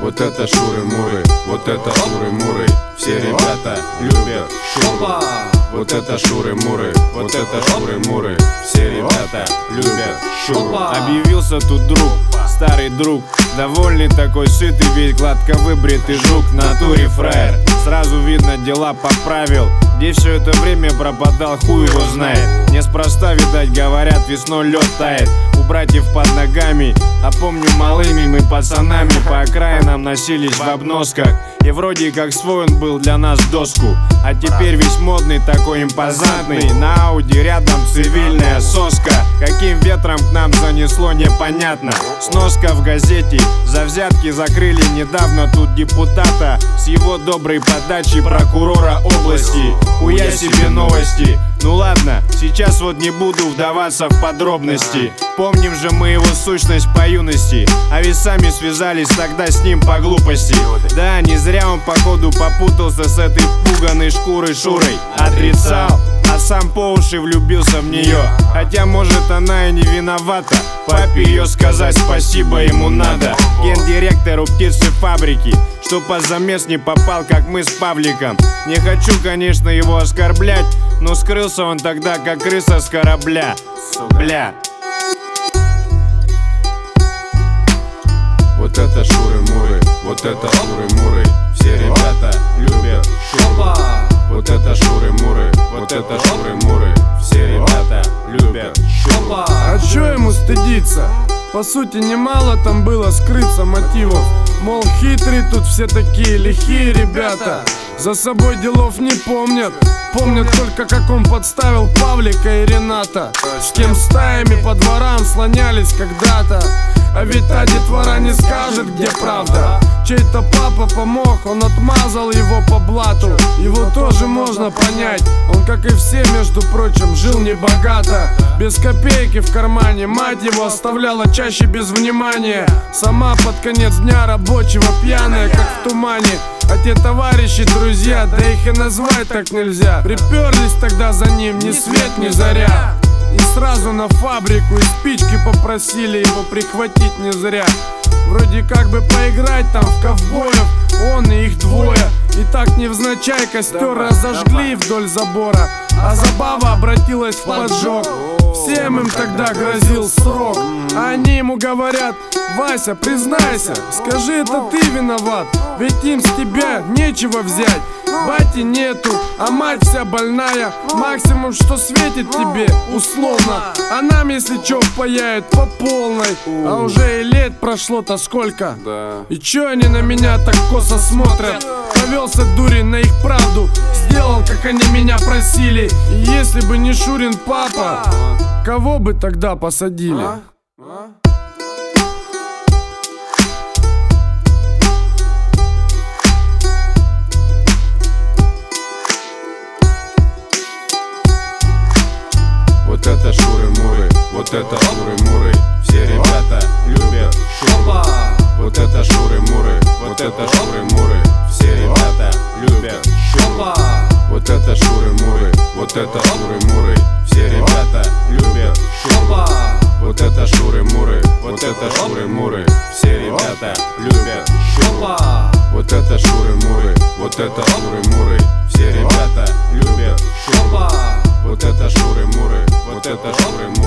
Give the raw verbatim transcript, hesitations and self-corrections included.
Вот это шуры-муры, вот это шуры-муры. Все ребята любят шуру. Вот это шуры-муры, вот это шуры-муры. Все ребята любят шуру. Объявился тут друг, старый друг, довольный такой, сытый, весь гладко выбритый жук. В натуре фраер, сразу видно, дела поправил. Где все это время пропадал, хуй его знает. Неспроста, видать, говорят, весной лед тает. У братьев под ногами, а помню, малыми мы пацанами по окраинам носились в обносках. И вроде как свой он был для нас доску. А теперь весь модный, такой импозантный. На Ауди рядом цивильная соска. Каким ветром к нам занесло, непонятно. Сноска в газете, за взятки закрыли недавно тут депутата. С его доброй подачи прокурора области. Хуя себе новости. Ну ладно, сейчас вот не буду вдаваться в подробности. Помним же мы его сущность по юности. А ведь сами связались тогда с ним по глупости. Да, не зря он походу попутался с этой пуганой шкурой Шурой. Отрицал, а сам по уши влюбился в нее. Хотя может она и не виновата. Папе ее сказать спасибо ему надо. Гендиректору птицефабрики, что под замес не попал, как мы с Павликом. Не хочу, конечно, его оскорблять, но скрылся он тогда, как крыса с корабля. Бля. Вот это шуры-муры, вот это шуры-муры. Все ребята любят шуру. Вот это шуры-муры, вот это шуры-муры. Все ребята любят шуру. А чё ему стыдиться? По сути, немало там было скрыться мотивов. Мол, хитрые тут все такие лихие ребята. За собой делов не помнят. Помнят только, как он подставил Павлика и Рената. С кем стаями по дворам слонялись когда-то. А ведь та детвора не скажет, где правда. Чей-то папа помог, он отмазал его по блату. Его тоже можно понять. Он, как и все, между прочим, жил небогато. Без копейки в кармане. Мать его оставляла чаще без внимания. Сама под конец дня рабочего пьяная, как в тумане. А те товарищи, друзья, да их и назвать так нельзя. Приперлись тогда за ним ни свет, ни заря. И сразу на фабрику и спички попросили его прихватить не зря. Вроде как бы поиграть там в ковбоев, он и их двое. И так невзначай костер разожгли вдоль забора, а забава обратилась в поджог. Всем им тогда грозил срок. А они ему говорят: Вася, признайся, скажи, это ты виноват, ведь им с тебя нечего взять. Бати нету, а мать вся больная. Максимум, что светит тебе, условно. А нам, если чё, впаяют по полной. А уже и лет прошло-то сколько. И чё они на меня так косо смотрят? Повелся дурень на их правду, сделал, как они меня просили. И если бы не Шурин папа, кого бы тогда посадили? Вот это шуры-муры, вот это шуры-муры. Все ребята любят шуру. Вот это шуры-муры, вот это шуры-муры. Все ребята любят шуру. Вот это шуры-муры, вот это шуры-муры. Все ребята любят шуру. Вот это шуры-муры, вот это шуры-муры. Все ребята любят шуру. Вот это шуры-муры, вот это шуры-муры. Все ребята любят шуру. Вот это шуры-муры, вот это шуры-муры.